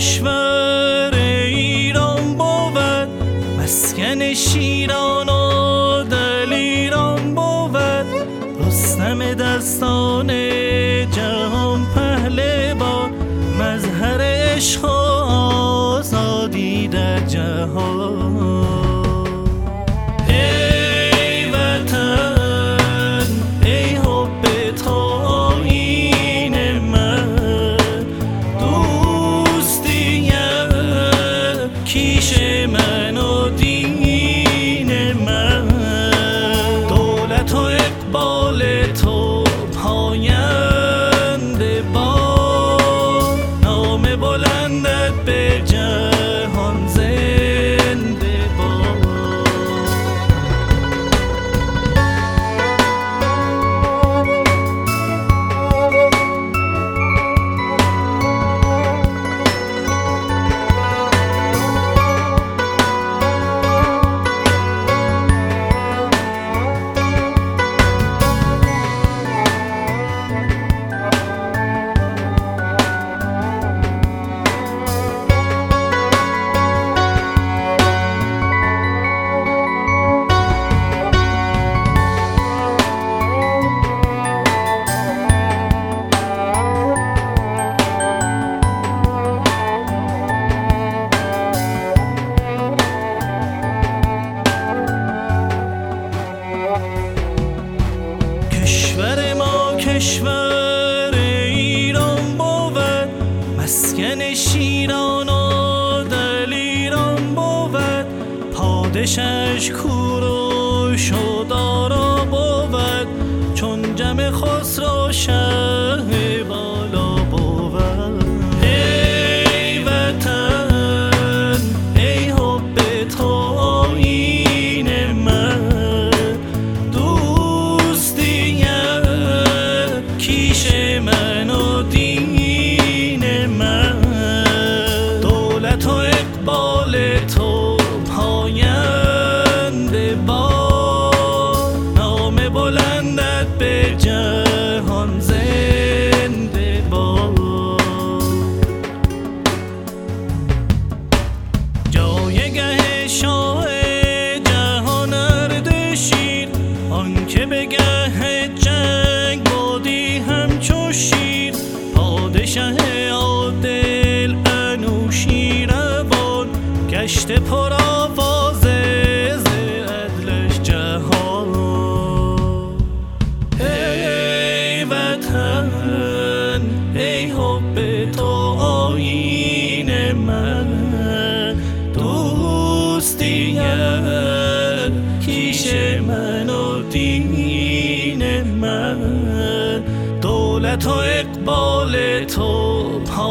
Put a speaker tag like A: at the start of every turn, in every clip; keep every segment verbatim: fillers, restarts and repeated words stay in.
A: کشور ایران بود، مسکن شیران و دلیران بود. رستم دستان جهان پهلوان، مظهر عشق و آزادی در جهان. من و دین من، دولت و اقبال تو پاینده با، نام بلندت به جهان زنده با. کشور ایران بود، مسکن شیران و دلیران بود. پادشش کوروش و دارا بود، چون جم خسرو شه بالا بود. ای وطن ای حب تو آیین من، من و دین من، دولت و اقبال تو پاینده با، نام بلندت به جهان زنده با. جایگه شاه جهان اردشیر، آن که به گه جنگ بودی همچو شیر. پادشه عادل انوشیروان، گشته پر آوازه ز عدلش جهان. ای وطن ای حب تو آیین من، دوستیت کیش من و دین من، دولت و اقبال تو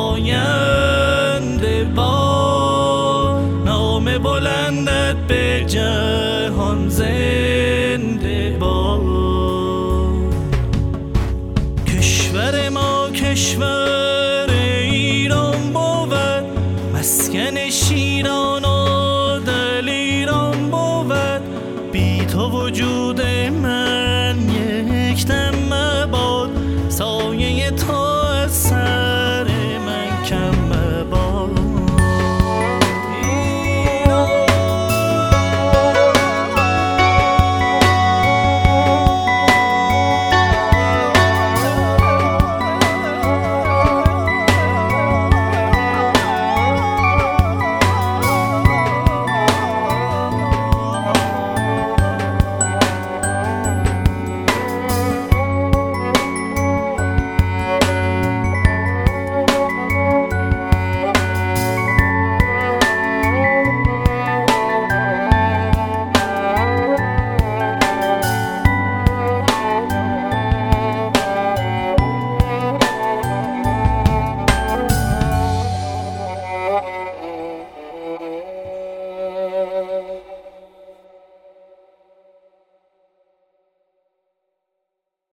A: پاینده با، نام بلندت به جهان زنده.